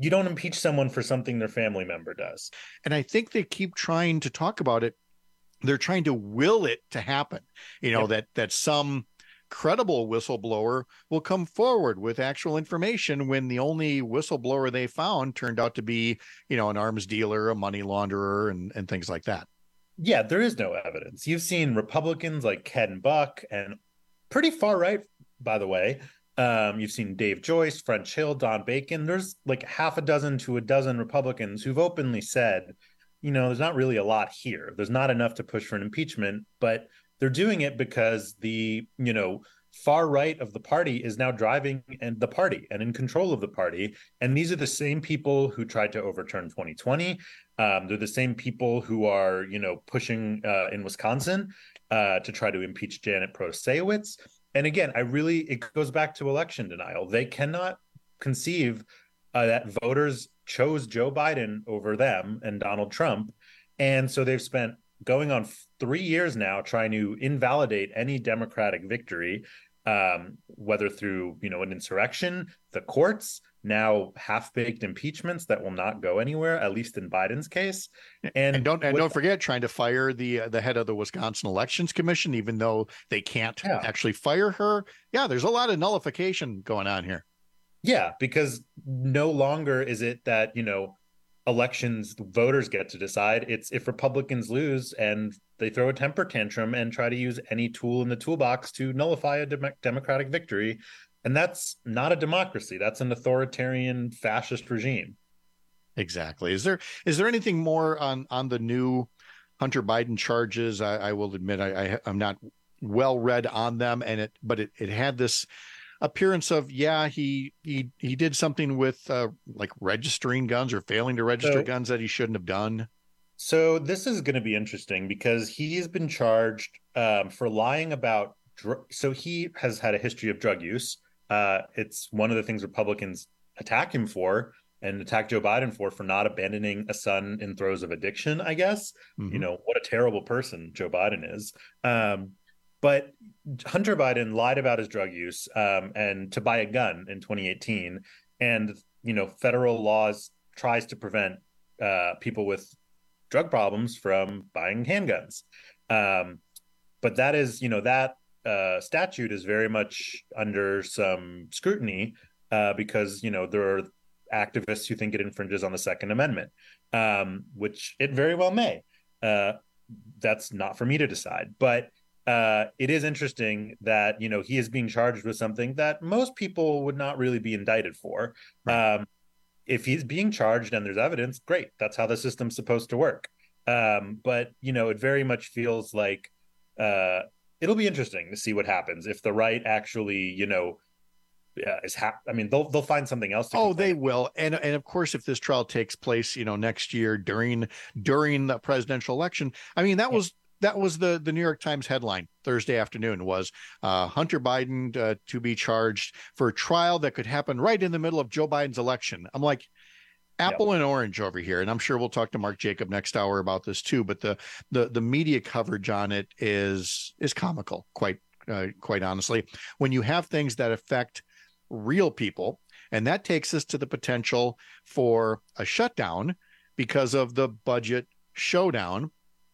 you don't impeach someone for something their family member does. And I think they keep trying to talk about it. They're trying to will it to happen, you know, yep. that that some credible whistleblower will come forward with actual information when the only whistleblower they found turned out to be, you know, an arms dealer, a money launderer, and, and things like that. Yeah, there is no evidence. You've seen Republicans like Ken Buck, and pretty far right, by the way. Um, you've seen Dave Joyce, French Hill, Don Bacon. There's like half a dozen to a dozen Republicans who've openly said, you know, there's not really a lot here. There's not enough to push for an impeachment, but they're doing it because the, you know, far right of the party is now driving and the party and in control of the party. And these are the same people who tried to overturn twenty twenty. Um, they're the same people who are, you know, pushing uh, in Wisconsin uh, to try to impeach Janet Protasiewicz. And again, I really, it goes back to election denial. They cannot conceive uh, that voters chose Joe Biden over them and Donald Trump. And so they've spent going on three years now trying to invalidate any Democratic victory, um, whether through, you know, an insurrection, the courts, now half-baked impeachments that will not go anywhere, at least in Biden's case. And, and don't and with, don't forget trying to fire the uh, the head of the Wisconsin Elections Commission, even though they can't yeah. actually fire her. Yeah, there's a lot of nullification going on here. Yeah, because no longer is it that, you know, elections voters get to decide. It's if Republicans lose and they throw a temper tantrum and try to use any tool in the toolbox to nullify a dem- democratic victory. And that's not a democracy. That's an authoritarian fascist regime. Exactly. Is there is there anything more on on the new Hunter Biden charges? I, I will admit I, I I'm not well read on them, and it but it, it had this appearance of, yeah, he he he did something with uh, like registering guns or failing to register so, guns that he shouldn't have done. So this is going to be interesting because he has been charged um, for lying about. Dr- so he has had a history of drug use. Uh, it's one of the things Republicans attack him for and attack Joe Biden for, for not abandoning a son in throes of addiction, I guess. Mm-hmm. You know, what a terrible person Joe Biden is. Um, But Hunter Biden lied about his drug use um, and to buy a gun in twenty eighteen. And, you know, federal laws tries to prevent uh, people with drug problems from buying handguns. Um, but that is, you know, that uh, statute is very much under some scrutiny uh, because, you know, there are activists who think it infringes on the Second Amendment, um, which it very well may. Uh, that's not for me to decide. But Uh, it is interesting that, you know, he is being charged with something that most people would not really be indicted for. Right. Um, if he's being charged and there's evidence, great. That's how the system's supposed to work. Um, but, you know, it very much feels like uh, it'll be interesting to see what happens if the right actually, you know, uh, is ha- I mean, they'll they'll find something else to Oh, they will. And and of course, if this trial takes place, you know, next year during during the presidential election, I mean, that yeah. was That was the, the New York Times headline Thursday afternoon was uh, Hunter Biden uh, to be charged for a trial that could happen right in the middle of Joe Biden's election. I'm like, apple yep. and orange over here. And I'm sure we'll talk to Mark Jacob next hour about this too. But the the the media coverage on it is is comical, quite uh, quite honestly. When you have things that affect real people, and that takes us to the potential for a shutdown because of the budget showdown.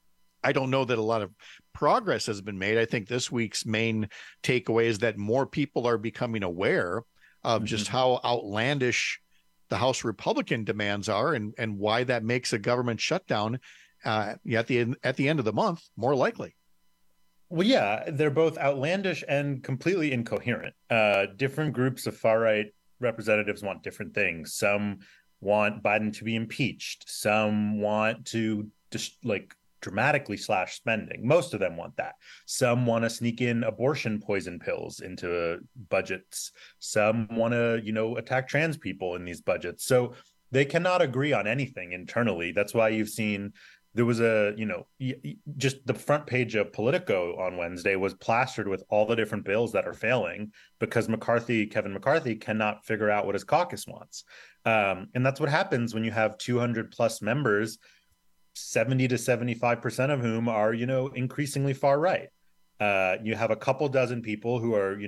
I don't know that a lot of progress has been made. I think this week's main takeaway is that more people are becoming aware of mm-hmm. just how outlandish the House Republican demands are and, and why that makes a government shutdown uh, at the at the end of the month more likely. Well, yeah, they're both outlandish and completely incoherent. Uh, different groups of far-right representatives want different things. Some want Biden to be impeached. Some want to just like dramatically slash spending. Most of them want that. Some want to sneak in abortion poison pills into budgets. Some want to, you know, attack trans people in these budgets. So they cannot agree on anything internally. That's why you've seen there was a, you know, just the front page of Politico on Wednesday was plastered with all the different bills that are failing because McCarthy, Kevin McCarthy, cannot figure out what his caucus wants. Um, and that's what happens when you have two hundred plus members, seventy to seventy-five percent of whom are, you know, increasingly far right. Uh, you have a couple dozen people who are, you know,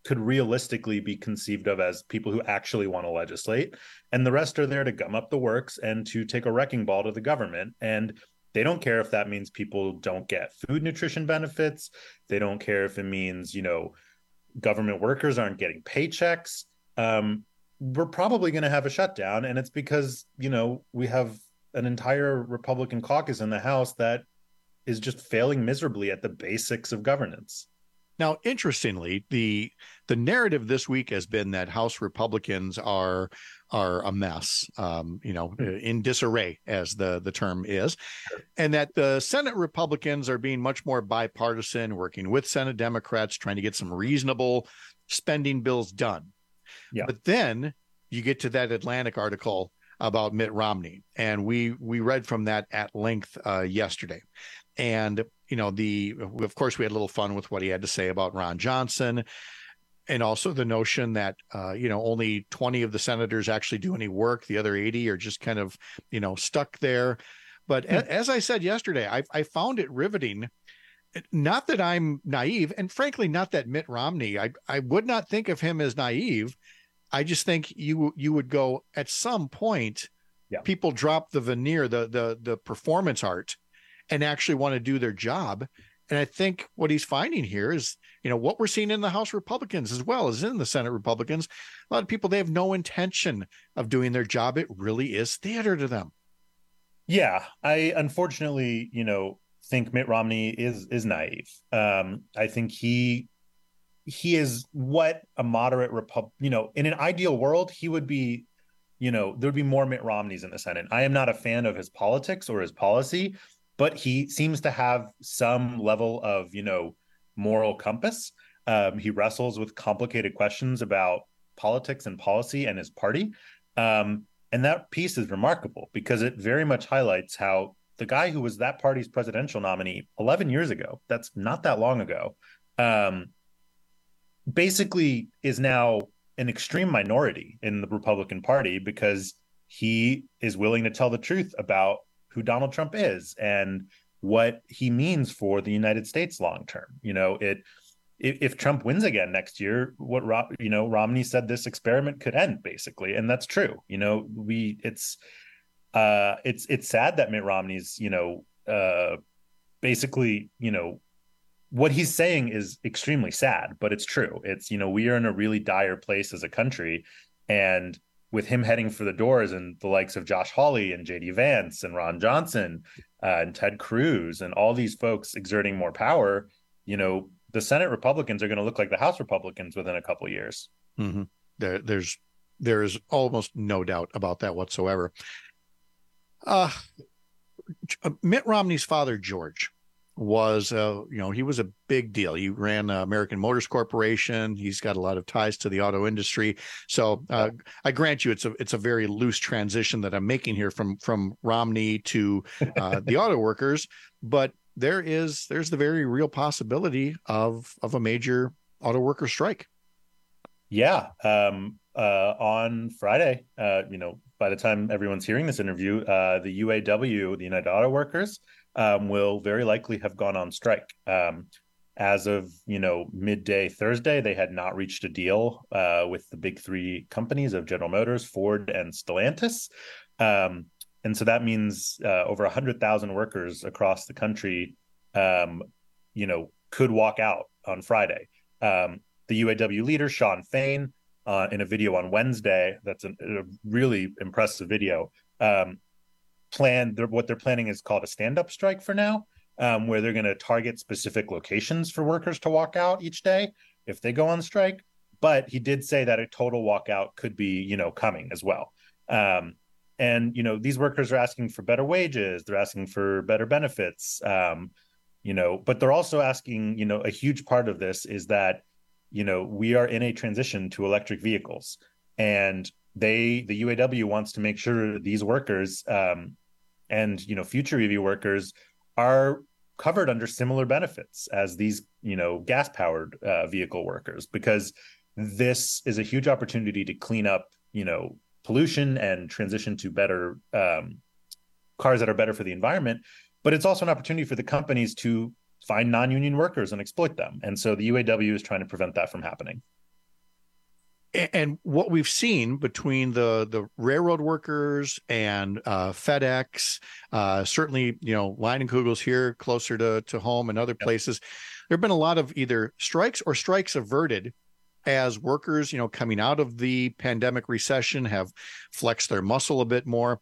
could realistically be conceived of as people who actually want to legislate, and the rest are there to gum up the works and to take a wrecking ball to the government. And they don't care if that means people don't get food nutrition benefits. They don't care if it means, you know, government workers aren't getting paychecks. Um, we're probably going to have a shutdown, and it's because, you know, we have an entire Republican caucus in the House that is just failing miserably at the basics of governance. Now, interestingly, the the narrative this week has been that House Republicans are are a mess, um, you know, in disarray, as the, the term is, and that the Senate Republicans are being much more bipartisan, working with Senate Democrats, trying to get some reasonable spending bills done. Yeah. But then you get to that Atlantic article about Mitt Romney, and we we read from that at length uh, yesterday. And, you know, the of course, we had a little fun with what he had to say about Ron Johnson, and also the notion that, uh, you know, only twenty of the senators actually do any work. The other eighty are just kind of, you know, stuck there. But mm-hmm. as I said yesterday, I, I found it riveting. Not that I'm naive, and frankly, not that Mitt Romney, I, I would not think of him as naive. I just think you you would go at some point, yeah. people drop the veneer, the the the performance art, and actually want to do their job. And I think what he's finding here is, you know, what we're seeing in the House Republicans as well as in the Senate Republicans. A lot of people, they have no intention of doing their job. It really is theater to them. Yeah, I unfortunately, you know, think Mitt Romney is is naive. Um, I think he he is what a moderate Repub, you know, in an ideal world, he would be, you know, there'd be more Mitt Romneys in the Senate. I am not a fan of his politics or his policy, but he seems to have some level of, you know, moral compass. Um, he wrestles with complicated questions about politics and policy and his party. Um, and that piece is remarkable because it very much highlights how the guy who was that party's presidential nominee eleven years ago, that's not that long ago, um, basically is now an extreme minority in the Republican Party because he is willing to tell the truth about who Donald Trump is and what he means for the United States long term. You know, it if, if Trump wins again next year, what you know Romney said this experiment could end basically, and that's true. You know, we it's uh, it's it's sad that Mitt Romney's you know uh, basically you know what he's saying is extremely sad, but it's true. It's you know we are in a really dire place as a country, and with him heading for the doors and the likes of Josh Hawley and J D Vance and Ron Johnson uh, and Ted Cruz and all these folks exerting more power, you know, the Senate Republicans are going to look like the House Republicans within a couple of years. Mm-hmm. There, there's there is almost no doubt about that whatsoever. Uh, Mitt Romney's father, George, was, uh, you know, he was a big deal. He ran uh, American Motors Corporation. He's got a lot of ties to the auto industry. So uh, I grant you, it's a it's a very loose transition that I'm making here from from Romney to uh, the auto workers. But there is there's the very real possibility of of a major auto worker strike. Yeah. Um, uh, on Friday, uh, you know, by the time everyone's hearing this interview, uh, the U A W, the United Auto Workers, Um, will very likely have gone on strike. Um, as of, you know, midday Thursday, they had not reached a deal uh, with the big three companies of General Motors, Ford, and Stellantis. Um, and so that means uh, over one hundred thousand workers across the country, um, you know, could walk out on Friday. Um, the U A W leader, Shawn Fain, uh, in a video on Wednesday, that's an, a really impressive video, um, plan what they're planning is called a stand-up strike for now, um, where they're going to target specific locations for workers to walk out each day if they go on strike. But he did say that a total walkout could be, you know, coming as well. Um, and, you know, these workers are asking for better wages. They're asking for better benefits, um, you know, but they're also asking, you know, a huge part of this is that, you know, we are in a transition to electric vehicles, and they, the U A W wants to make sure these workers, um, and, you know, future E V workers are covered under similar benefits as these, you know, gas-powered uh, vehicle workers, because this is a huge opportunity to clean up, you know, pollution and transition to better um, cars that are better for the environment. But it's also an opportunity for the companies to find non-union workers and exploit them. And so the U A W is trying to prevent that from happening. And what we've seen between the, the railroad workers and uh, FedEx, uh, certainly, you know, Leinenkugel's here closer to, to home and other places, there have been a lot of either strikes or strikes averted as workers, you know, coming out of the pandemic recession have flexed their muscle a bit more.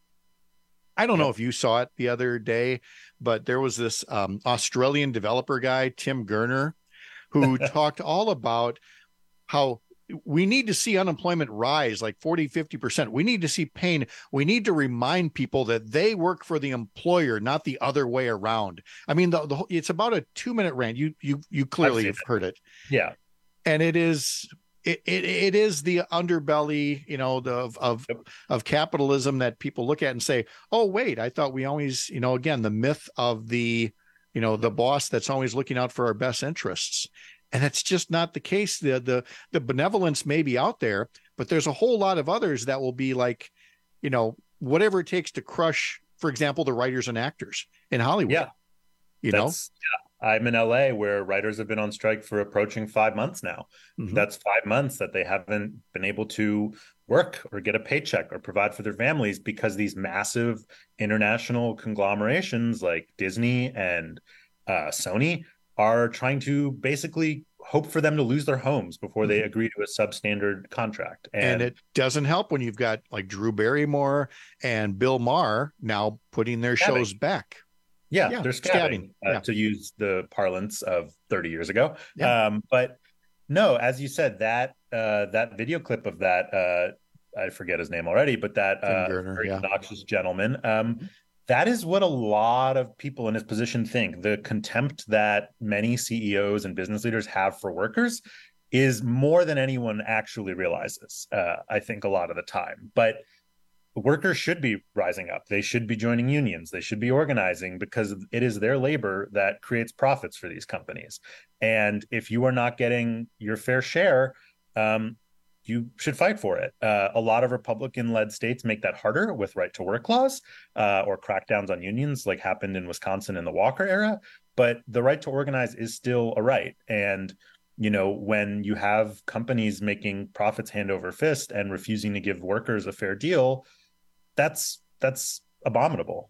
I don't know if you saw it the other day, but there was this um, Australian developer guy, Tim Gurner, who talked all about how we need to see unemployment rise like forty, fifty percent. We need to see pain. We need to remind people that they work for the employer, not the other way around. I mean, the, the it's about a two minute rant. You, you, you clearly have heard it. Yeah. And it is, it, it, it is the underbelly, you know, the, of, of, of capitalism that people look at and say, oh, wait, I thought we always, you know, again, the myth of the, you know, the boss that's always looking out for our best interests. And that's just not the case. The, the, the benevolence may be out there, but there's a whole lot of others that will be like, you know, whatever it takes to crush, for example, the writers and actors in Hollywood. Yeah. You know, That's, yeah. I'm in L A where writers have been on strike for approaching five months now. Mm-hmm. That's five months that they haven't been able to work or get a paycheck or provide for their families because these massive international conglomerations like Disney and uh, Sony are trying to basically hope for them to lose their homes before they agree to a substandard contract. And, and it doesn't help when you've got like Drew Barrymore and Bill Maher now putting their scabbing. shows back. Yeah, yeah they're scabbing, scabbing. Uh, Yeah. to use the parlance of thirty years ago. Yeah. Um, but no, as you said, that uh, that video clip of that, uh, I forget his name already, but that uh, Gurner, very yeah. obnoxious gentleman, um, that is what a lot of people in his position think. The contempt that many C E Os and business leaders have for workers is more than anyone actually realizes, uh, I think, a lot of the time. But workers should be rising up. They should be joining unions. They should be organizing because it is their labor that creates profits for these companies. And if you are not getting your fair share, um, you should fight for it. Uh, a lot of Republican-led states make that harder with right-to-work laws uh, or crackdowns on unions like happened in Wisconsin in the Walker era. But the right to organize is still a right. And you know, when you have companies making profits hand over fist and refusing to give workers a fair deal, that's that's abominable.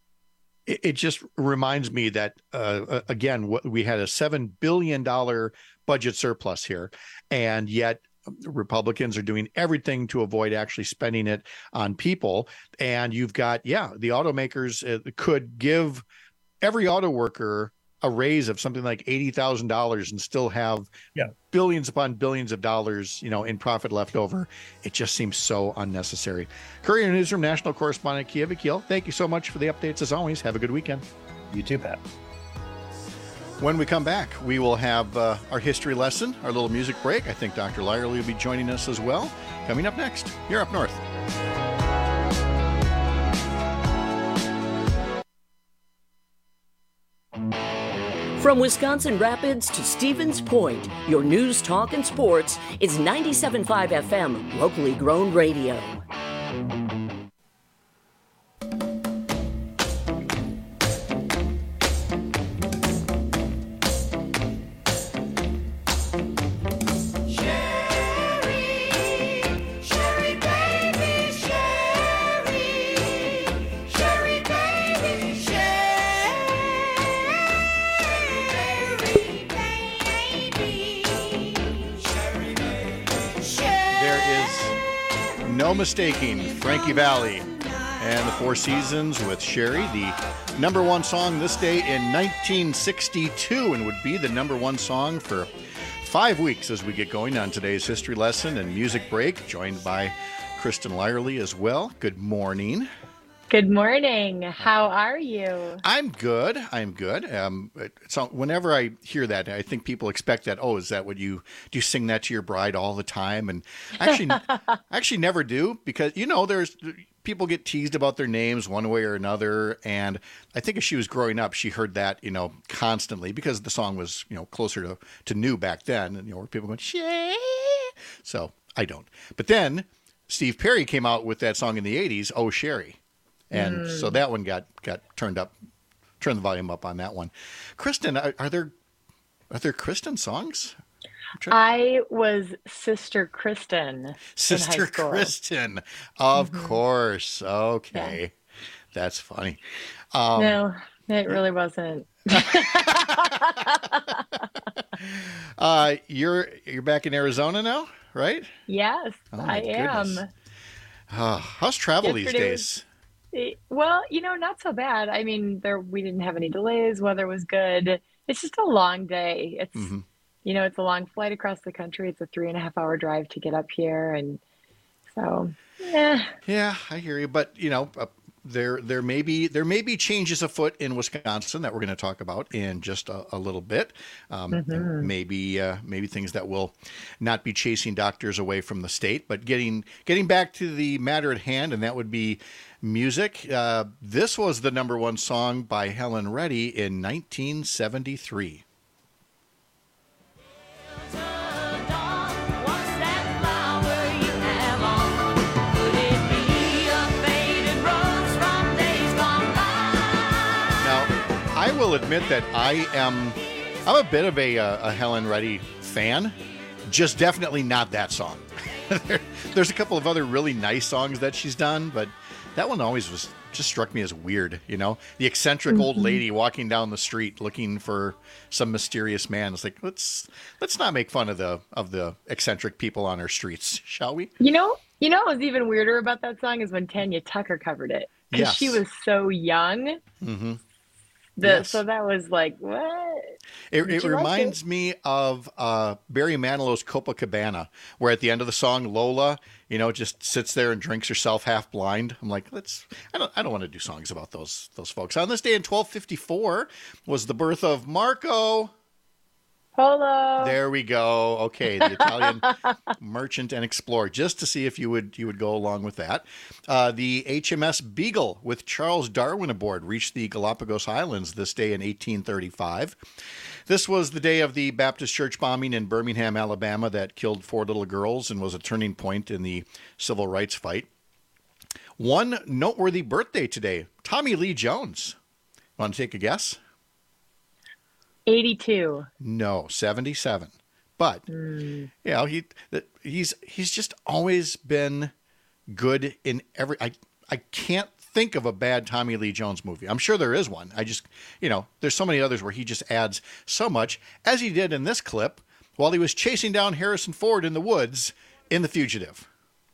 It, it just reminds me that, uh, again, what, we had a seven billion dollars budget surplus here, and yet Republicans are doing everything to avoid actually spending it on people. And you've got, yeah, the automakers uh, could give every auto worker a raise of something like eighty thousand dollars and still have yeah. billions upon billions of dollars, you know, in profit left over. It just seems so unnecessary. Courier Newsroom national correspondent Kia Vakil, thank you so much for the updates as always. Have a good weekend. You too, Pat. When we come back, we will have uh, our history lesson, our little music break. I think Doctor Lyerly will be joining us as well. Coming up next, you're Up North. From Wisconsin Rapids to Stevens Point, your news, talk, and sports is ninety-seven point five F M, locally grown radio. No mistaking Frankie Valli and the Four Seasons with Sherry, the number one song this day in nineteen sixty-two, and would be the number one song for five weeks as we get going on today's history lesson and music break, joined by Kristen Lyerly as well. Good morning. Good morning. How are you? I'm good. I'm good. Um, so whenever I hear that, I think people expect that. Oh, is that what you do? You sing that to your bride all the time? And actually, actually never do, because you know there's people get teased about their names one way or another. And I think as she was growing up, she heard that you know constantly because the song was you know closer to to new back then, and you know people going Shay. So I don't. But then Steve Perry came out with that song in the eighties, Oh Sherry. And mm. so that one got, got turned up, turned the volume up on that one. Kristen, are, are there are there Kristen songs? I was Sister Kristen. Sister in high school. Kristen. Of Mhm. course. Okay. That's funny. Um, No, it really wasn't. uh, you're you're back in Arizona now, right? Yes, Oh, my I am. goodness. Uh, how's travel these Yesterday days? was- eh, well, you know, not so bad. I mean, there we didn't have any delays. Weather was good. It's just a long day. It's Mm-hmm. you know, it's a long flight across the country. It's a three and a half hour drive to get up here, and so yeah. Yeah, I hear you, but you know, uh, there there may be there may be changes afoot in Wisconsin that we're going to talk about in just a, a little bit. Um, and Mhm. Maybe uh, maybe things that will not be chasing doctors away from the state, but getting getting back to the matter at hand, and that would be music. Uh, this was the number one song by Helen Reddy in nineteen seventy-three. I will admit that I am I'm a bit of a, uh, a Helen Reddy fan, just definitely not that song. there, there's a couple of other really nice songs that she's done, but that one always was just struck me as weird, you know? The eccentric old Mhm. lady walking down the street looking for some mysterious man. It's like, let's let's not make fun of the of the eccentric people on our streets, shall we? You know, you know what was even weirder about that song is when Tanya Tucker covered it. Because Yes. she was so young. Mm-hmm. The, Yes. So that was like, what? It, Did it you like reminds me of uh, Barry Manilow's Copacabana, where at the end of the song, Lola, you know, just sits there and drinks herself half blind. I'm like, let's. I don't. I don't want to do songs about those those folks. On this day in twelve fifty-four was the birth of Marco Polo. There we go. Okay, the Italian merchant and explorer. Just to see if you would you would go along with that. Uh, the H M S Beagle with Charles Darwin aboard reached the Galapagos Islands this day in eighteen thirty-five. This was the day of the Baptist church bombing in Birmingham, Alabama, that killed four little girls and was a turning point in the civil rights fight. One noteworthy birthday today, Tommy Lee Jones. Want to take a guess? eighty-two. No, seventy-seven. But Mm. you know, he he's he's just always been good in every. I I can't think of a bad Tommy Lee Jones movie. I'm sure there is one. I just, you know, there's so many others where he just adds so much, as he did in this clip while he was chasing down Harrison Ford in the woods in The Fugitive.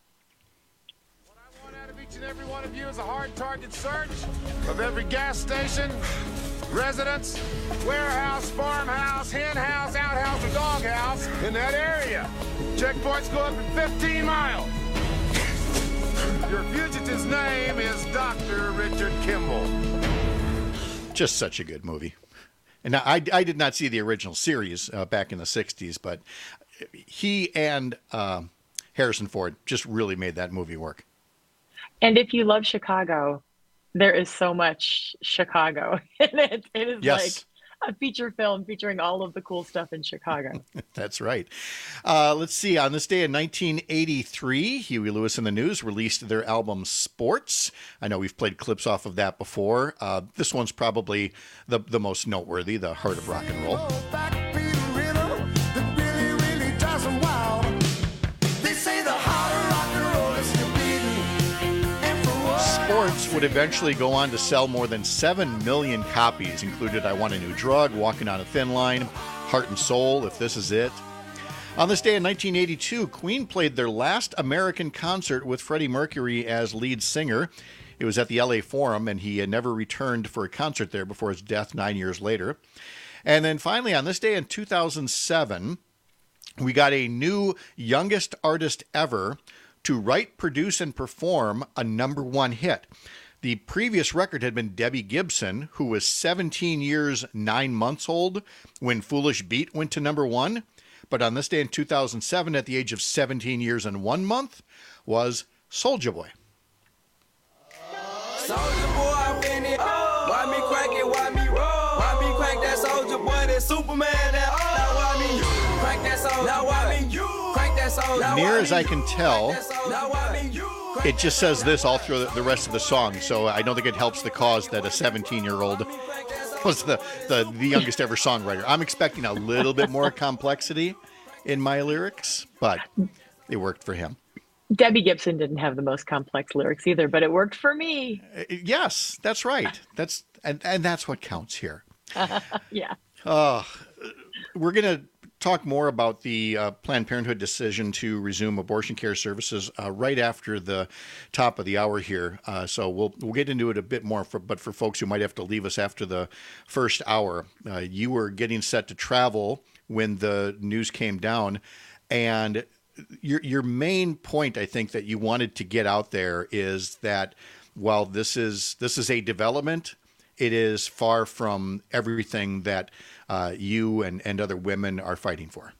Each and every one of you is a hard target search of every gas station, residence, warehouse, farmhouse, hen house, outhouse, or doghouse in that area. Checkpoints go up in fifteen miles. Your fugitive's name is Doctor Richard Kimball. Just such a good movie. And I, I did not see the original series uh, back in the sixties, but he and uh, Harrison Ford just really made that movie work. And if you love Chicago, there is so much Chicago in it. It is Yes. like a feature film featuring all of the cool stuff in Chicago. That's right. Uh, let's see. On this day in nineteen eighty-three, Huey Lewis and the News released their album Sports. I know we've played clips off of that before. Uh, this one's probably the, the most noteworthy, the heart of rock and roll. Sports would eventually go on to sell more than seven million copies, included I Want a New Drug, Walking on a Thin Line, Heart and Soul, If This Is It. On this day in nineteen eighty-two, Queen played their last American concert with Freddie Mercury as lead singer. It was at the L A Forum, and he had never returned for a concert there before his death nine years later. And then finally, on this day in two thousand seven, we got a new youngest artist ever to write, produce, and perform a number one hit. The previous record had been Debbie Gibson, who was seventeen years, nine months old when Foolish Beat went to number one. But on this day in two thousand seven, at the age of seventeen years and one month, was Soulja Boy. Soulja Boy, I'm in it. Why me crack it? Why me roll? Why me crack that Soulja Boy? That Superman? That oh. Now why me you crack that Soulja? Now why me you crack that Soulja? Near as I can tell, it just says this all through the rest of the song, so I don't think it helps the cause that a seventeen-year-old was the, the, the youngest ever songwriter. I'm expecting a little bit more complexity, in my lyrics, but it worked for him. Debbie Gibson didn't have the most complex lyrics either, but it worked for me. Yes, that's right. That's and, and that's what counts here. Yeah. Uh, we're going to talk more about the uh, Planned Parenthood decision to resume abortion care services uh, right after the top of the hour here. Uh, so we'll we'll get into it a bit more. For, but for folks who might have to leave us after the first hour, uh, you were getting set to travel when the news came down, and your your main point, I think, that you wanted to get out there is that while this is this is a development, it is far from everything that uh, you and, and other women are fighting for.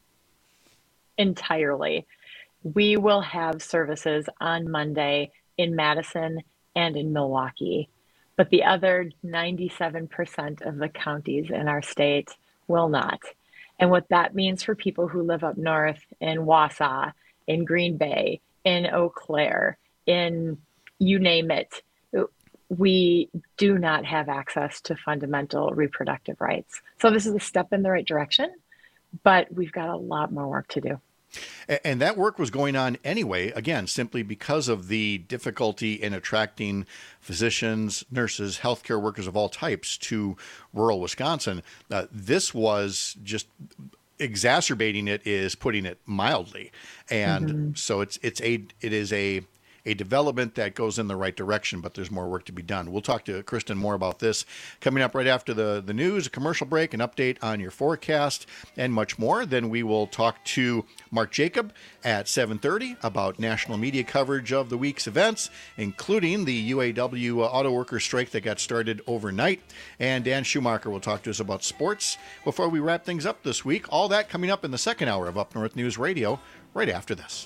Entirely. We will have services on Monday in Madison and in Milwaukee, but the other ninety-seven percent of the counties in our state will not. And what that means for people who live up north in Wausau, in Green Bay, in Eau Claire, in you name it, we do not have access to fundamental reproductive rights. So this is a step in the right direction, but we've got a lot more work to do. And that work was going on anyway, again, simply because of the difficulty in attracting physicians, nurses, healthcare workers of all types to rural Wisconsin. Uh, this was just exacerbating it, is putting it mildly. And mm-hmm. so it's it's a it is a a development that goes in the right direction, but there's more work to be done. We'll talk to Kristen more about this coming up right after the, the news, a commercial break, an update on your forecast, and much more. Then we will talk to Mark Jacob at seven thirty about national media coverage of the week's events, including the U A W auto workers strike that got started overnight. And Dan Schumacher will talk to us about sports before we wrap things up this week. All that coming up in the second hour of Up North News Radio right after this.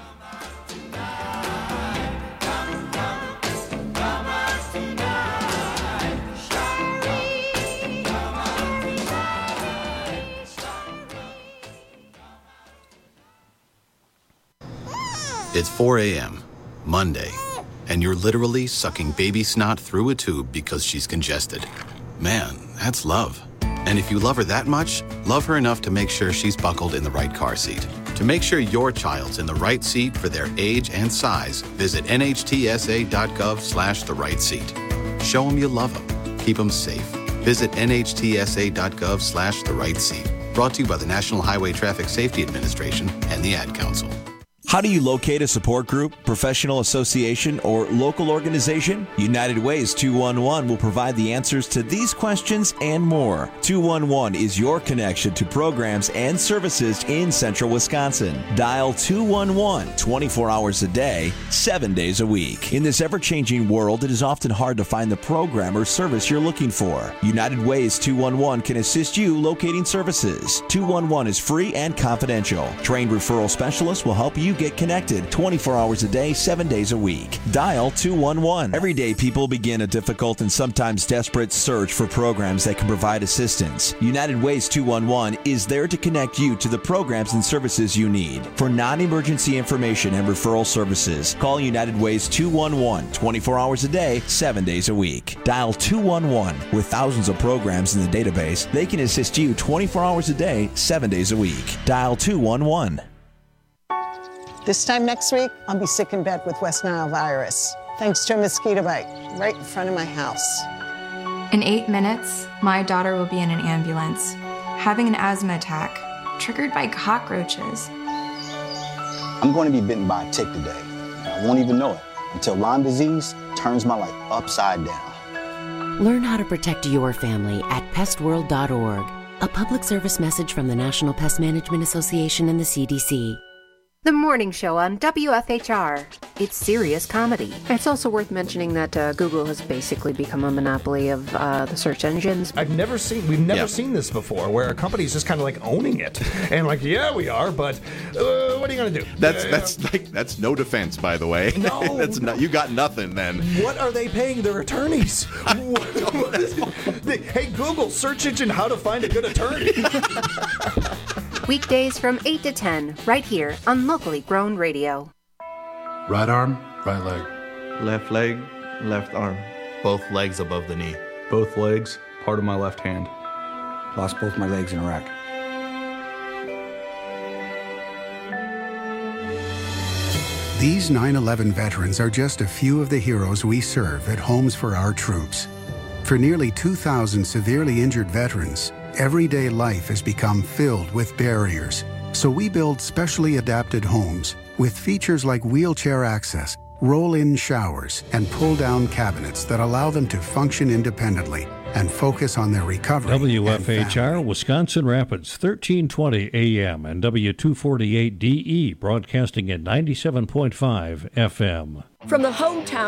It's four a.m., Monday, and you're literally sucking baby snot through a tube because she's congested. Man, that's love. And if you love her that much, love her enough to make sure she's buckled in the right car seat. To make sure your child's in the right seat for their age and size, visit nhtsa.gov slash the right seat. Show them you love them. Keep them safe. Visit nhtsa.gov slash the right seat. Brought to you by the National Highway Traffic Safety Administration and the Ad Council. How do you locate a support group, professional association, or local organization? United Ways two one one will provide the answers to these questions and more. two one one is your connection to programs and services in central Wisconsin. Dial two one one twenty-four hours a day, seven days a week. In this ever-changing world, it is often hard to find the program or service you're looking for. United Ways two one one can assist you locating services. two one one is free and confidential. Trained referral specialists will help you get connected twenty-four hours a day, seven days a week. Dial two one one. Every day, people begin a difficult and sometimes desperate search for programs that can provide assistance. United Ways two one one is there to connect you to the programs and services you need. For non-emergency information and referral services, call United Ways two one one twenty-four hours a day, seven days a week. Dial two one one. With thousands of programs in the database, they can assist you twenty-four hours a day, seven days a week. Dial two one one. This time next week, I'll be sick in bed with West Nile virus, thanks to a mosquito bite right in front of my house. In eight minutes, my daughter will be in an ambulance, having an asthma attack, triggered by cockroaches. I'm going to be bitten by a tick today, and I won't even know it until Lyme disease turns my life upside down. Learn how to protect your family at pest world dot org. A public service message from the National Pest Management Association and the C D C. The morning show on W F H R. It's serious comedy. It's also worth mentioning that uh, Google has basically become a monopoly of uh, the search engines. I've never seen, we've never Yeah. seen this before, where a company's just kind of like owning it. And like, yeah, we are, but uh, what are you going to do? That's Uh, that's like that's no defense, by the way. No, that's not. You got nothing then. What are they paying their attorneys? What- what is it? They- hey, Google, search engine, how to find a good attorney. Weekdays from eight to ten, right here on Locally Grown Radio. Right arm, right leg. Left leg, left arm. Both legs above the knee. Both legs, part of my left hand. Lost both my legs in Iraq. These nine eleven veterans are just a few of the heroes we serve at Homes for Our Troops. For nearly two thousand severely injured veterans, everyday life has become filled with barriers. So we build specially adapted homes with features like wheelchair access, roll-in showers, and pull-down cabinets that allow them to function independently and focus on their recovery. W F H R Wisconsin Rapids, thirteen twenty A M and W two forty-eight D E, broadcasting at ninety-seven point five F M. From the hometown